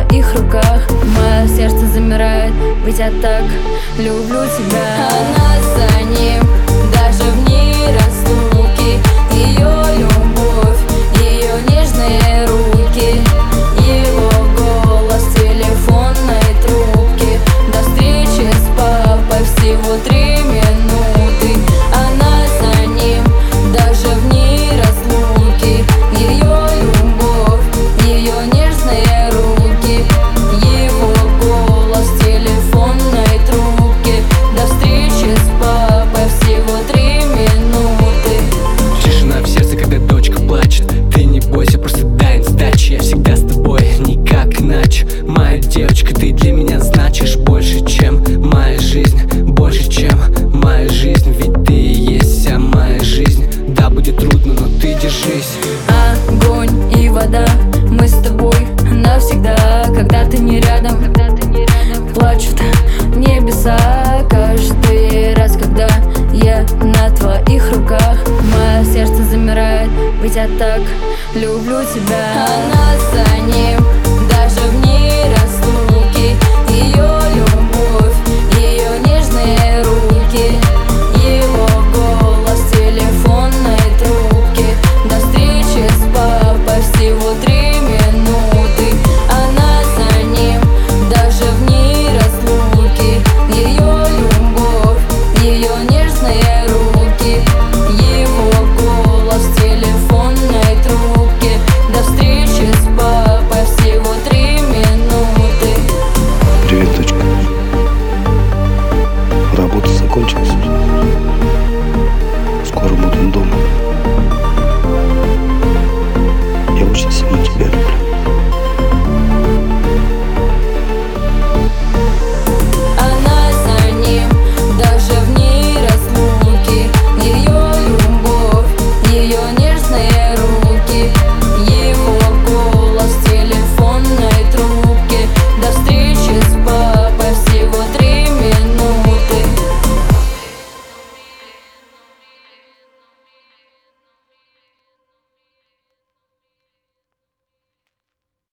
твоих руках. Мое сердце замирает, ведь я так люблю тебя. Она за ним, даже в дни разлуки. Ее любовь, ее нежные руки, его голос в телефонной трубке. До встречи с папой всего 3 минуты. Она за ним, даже в дни разлуки. Ее любовь, ее нежные руки, его голос в телефонной трубке. До встречи с папой всего 3 минуты. Тишина в сердце, когда дочка плачет. Ты не бойся, просто дай сдачи. Я всегда с тобой, никак иначе. Моя девочка, ты для меня значишь больше, чем моя жизнь, больше, чем моя жизнь. Ведь ты и есть вся моя жизнь. Да, будет трудно, но ты держись. Огонь и вода, мы с тобой навсегда. Когда ты не рядом, плачут небеса. Каждый раз, когда я на твоих руках, мое сердце замирает, ведь я так люблю тебя. Она за ним,